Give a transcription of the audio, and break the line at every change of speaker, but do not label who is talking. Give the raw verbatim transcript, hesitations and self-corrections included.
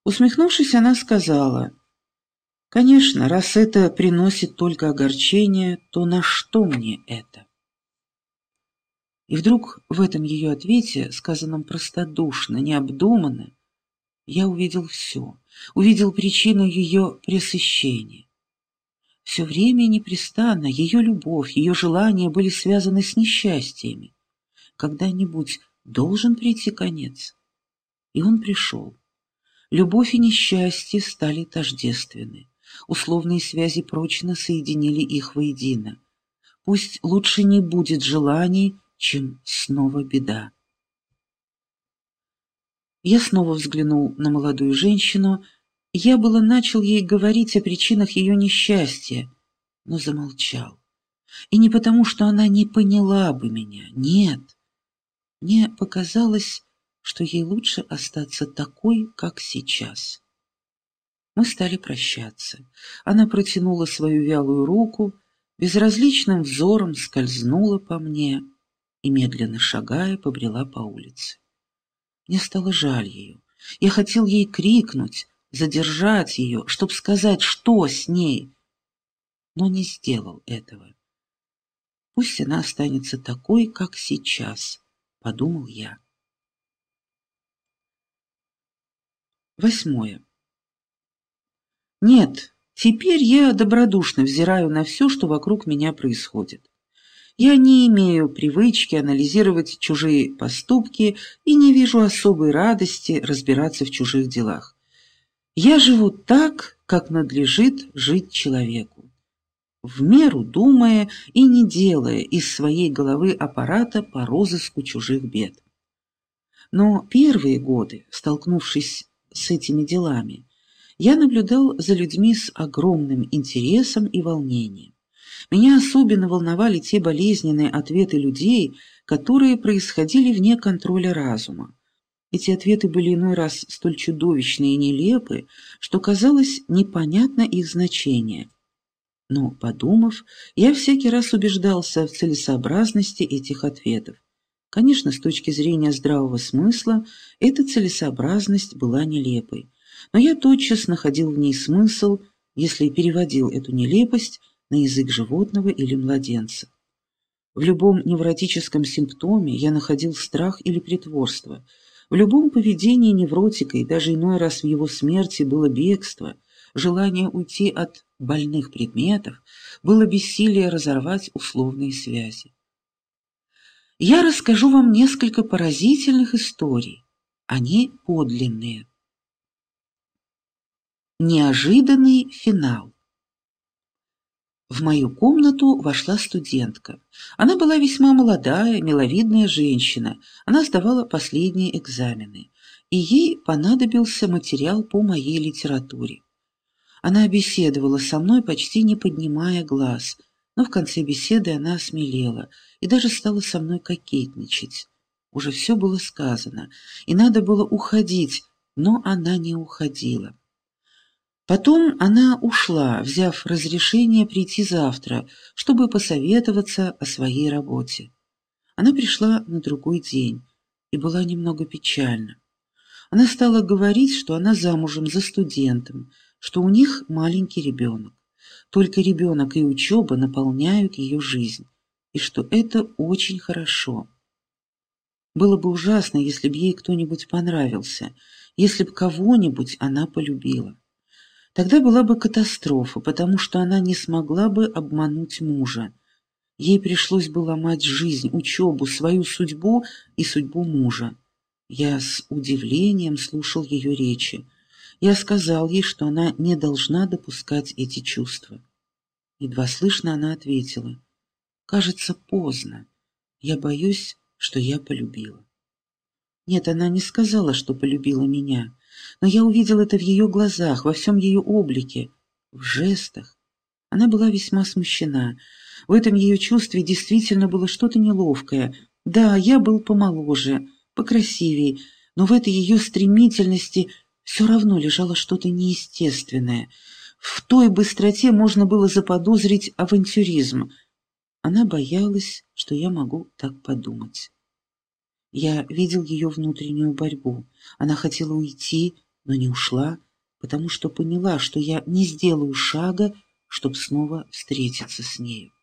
Усмехнувшись, она сказала: «Конечно, раз это приносит только огорчение, то на что мне это?» И вдруг в этом ее ответе, сказанном простодушно, необдуманно, я увидел все, увидел причину ее пресыщения. Все время и непрестанно ее любовь, ее желания были связаны с несчастьями. Когда-нибудь должен прийти конец. И он пришел. Любовь и несчастье стали тождественны. Условные связи прочно соединили их воедино. Пусть лучше не будет желаний, чем снова беда. Я снова взглянул на молодую женщину. Я было начал ей говорить о причинах ее несчастья, но замолчал. И не потому, что она не поняла бы меня, нет. Мне показалось, что ей лучше остаться такой, как сейчас. Мы стали прощаться. Она протянула свою вялую руку, безразличным взором скользнула по мне и, медленно шагая, побрела по улице. Мне стало жаль ее. Я хотел ей крикнуть, задержать ее, чтоб сказать, что с ней, но не сделал этого. Пусть она останется такой, как сейчас, подумал я. Восьмое. Нет, теперь я добродушно взираю на все, что вокруг меня происходит. Я не имею привычки анализировать чужие поступки и не вижу особой радости разбираться в чужих делах. Я живу так, как надлежит жить человеку, в меру думая и не делая из своей головы аппарата по розыску чужих бед. Но первые годы, столкнувшись с этими делами, я наблюдал за людьми с огромным интересом и волнением. Меня особенно волновали те болезненные ответы людей, которые происходили вне контроля разума. Эти ответы были иной раз столь чудовищны и нелепы, что казалось непонятно их значение. Но, подумав, я всякий раз убеждался в целесообразности этих ответов. Конечно, с точки зрения здравого смысла, эта целесообразность была нелепой, но я тотчас находил в ней смысл, если переводил эту нелепость на язык животного или младенца. В любом невротическом симптоме я находил страх или притворство. В любом поведении невротика и даже иной раз в его смерти было бегство, желание уйти от больных предметов, было бессилие разорвать условные связи. Я расскажу вам несколько поразительных историй. Они подлинные. Неожиданный финал. В мою комнату вошла студентка. Она была весьма молодая, миловидная женщина. Она сдавала последние экзамены, и ей понадобился материал по моей литературе. Она беседовала со мной, почти не поднимая глаз, но в конце беседы она осмелела и даже стала со мной кокетничать. Уже все было сказано, и надо было уходить, но она не уходила. Потом она ушла, взяв разрешение прийти завтра, чтобы посоветоваться о своей работе. Она пришла на другой день и была немного печальна. Она стала говорить, что она замужем за студентом, что у них маленький ребенок. Только ребенок и учеба наполняют ее жизнь, и что это очень хорошо. Было бы ужасно, если бы ей кто-нибудь понравился, если бы кого-нибудь она полюбила. Тогда была бы катастрофа, потому что она не смогла бы обмануть мужа. Ей пришлось бы ломать жизнь, учебу, свою судьбу и судьбу мужа. Я с удивлением слушал ее речи. Я сказал ей, что она не должна допускать эти чувства. Едва слышно она ответила: «Кажется, поздно. Я боюсь, что я полюбила». Нет, она не сказала, что полюбила меня, но я увидел это в ее глазах, во всем ее облике, в жестах. Она была весьма смущена. В этом ее чувстве действительно было что-то неловкое. Да, я был помоложе, покрасивее, но в этой ее стремительности все равно лежало что-то неестественное. В той быстроте можно было заподозрить авантюризм. Она боялась, что я могу так подумать. Я видел ее внутреннюю борьбу. Она хотела уйти, но не ушла, потому что поняла, что я не сделаю шага, чтобы снова встретиться с нею.